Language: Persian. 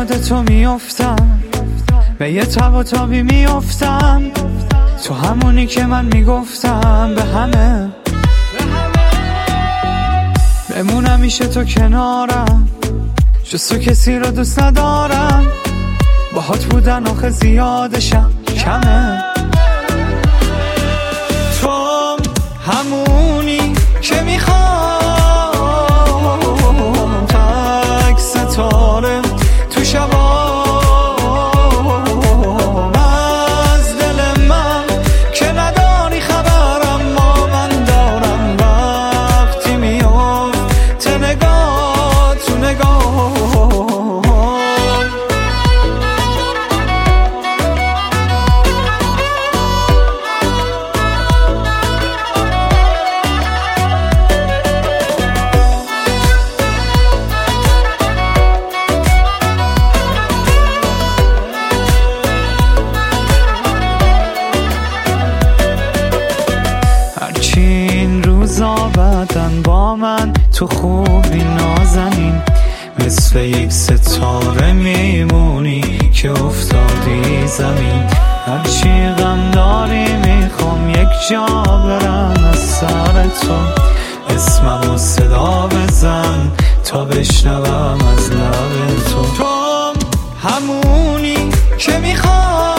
یاد تو میافتم، به یه تب و تابی میافتم، تو همونی که من میگفتم به همه بمونم میشه تو کنارم، جز تو کسی رو دوست ندارم، باهات بودن آخه زیادشم کمه. تو همونی که میخوام، تک ستاره تو شبام، از دل من که نداری خبر، اما من دارم وقتی میفته نگاه تو نگاه. این روزا بعدن با من تو خوبی نازنین، مثل یک ستاره میمونی که افتادی زمین. هرچی غم داری میخوام یک جا برم از سر تو، اسممو صدا بزن تا بشنوم از لب تو. تو همونی که میخوام